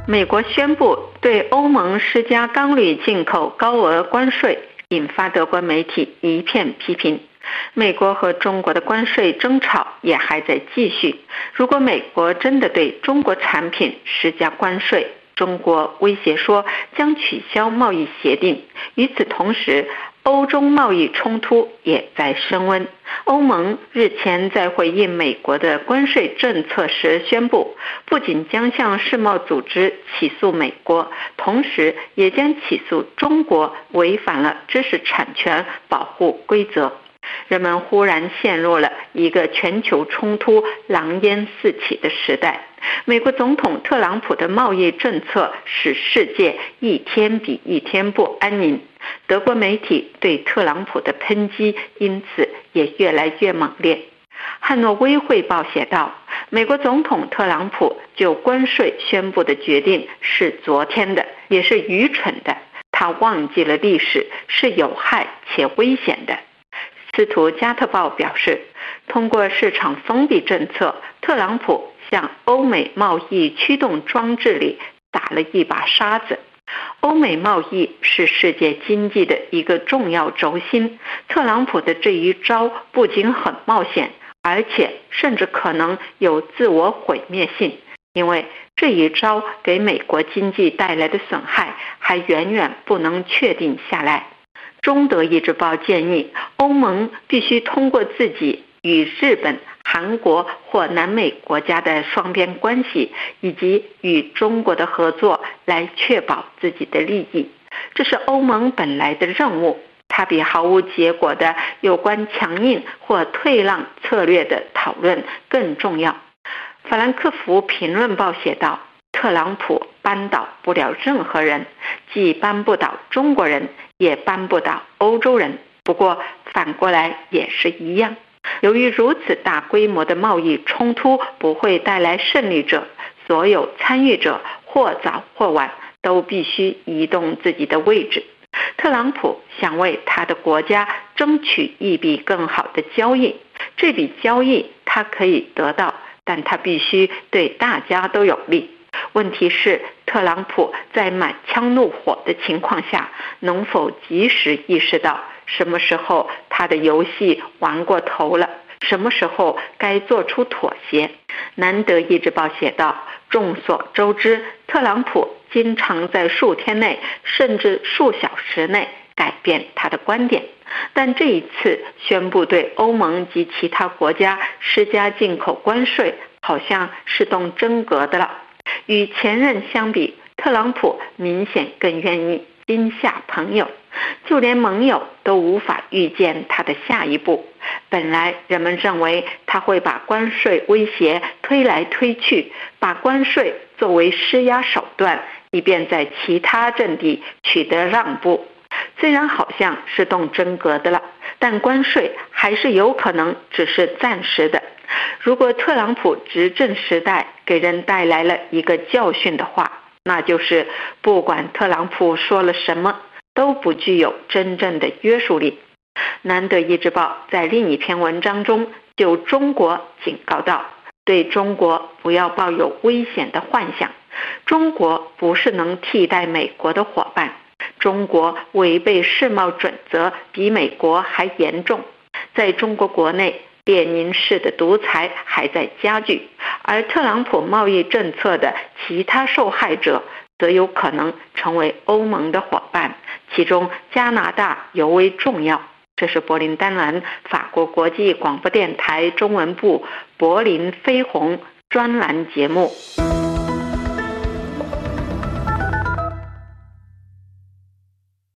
美国宣布对欧盟施加钢铝进口高额关税，引发德国媒体一片批评。美国和中国的关税争吵也还在继续。如果美国真的对中国产品施加关税，中国威胁说将取消贸易协定。与此同时，欧中贸易冲突也在升温。欧盟日前在回应美国的关税政策时宣布，不仅将向世贸组织起诉美国，同时也将起诉中国违反了知识产权保护规则。人们忽然陷入了一个全球冲突狼烟四起的时代。美国总统特朗普的贸易政策使世界一天比一天不安宁。德国媒体对特朗普的抨击因此也越来越猛烈。汉诺威汇报写道，美国总统特朗普就关税宣布的决定是昨天的，也是愚蠢的。他忘记了历史，是有害且危险的。斯图加特报表示，通过市场封闭政策，特朗普向欧美贸易驱动装置里打了一把沙子。欧美贸易是世界经济的一个重要轴心，特朗普的这一招不仅很冒险，而且甚至可能有自我毁灭性，因为这一招给美国经济带来的损害还远远不能确定下来。中德意志报建议，欧盟必须通过自己与日本、韩国或南美国家的双边关系，以及与中国的合作来确保自己的利益。这是欧盟本来的任务，它比毫无结果的有关强硬或退让策略的讨论更重要。法兰克福评论报写道，特朗普扳倒不了任何人，既扳不倒中国人，也扳不倒欧洲人。不过反过来也是一样。由于如此大规模的贸易冲突不会带来胜利者，所有参与者或早或晚都必须移动自己的位置。特朗普想为他的国家争取一笔更好的交易，这笔交易他可以得到，但他必须对大家都有利。问题是，特朗普在满腔怒火的情况下，能否及时意识到什么时候他的游戏玩过头了，什么时候该做出妥协？南德意志报写道，众所周知，特朗普经常在数天内甚至数小时内改变他的观点，但这一次宣布对欧盟及其他国家施加进口关税，好像是动真格的了。与前任相比，特朗普明显更愿意惊吓朋友，就连盟友都无法预见他的下一步。本来人们认为他会把关税威胁推来推去，把关税作为施压手段，以便在其他阵地取得让步。虽然好像是动真格的了，但关税还是有可能只是暂时的。如果特朗普执政时代给人带来了一个教训的话，那就是不管特朗普说了什么，都不具有真正的约束力。南德意志报在另一篇文章中就中国警告道，对中国不要抱有危险的幻想，中国不是能替代美国的伙伴，中国违背世贸准则比美国还严重。在中国国内，列宁式的独裁还在加剧，而特朗普贸易政策的其他受害者则有可能成为欧盟的伙伴，其中加拿大尤为重要。这是柏林丹兰法国国际广播电台中文部柏林飞鸿专栏节目。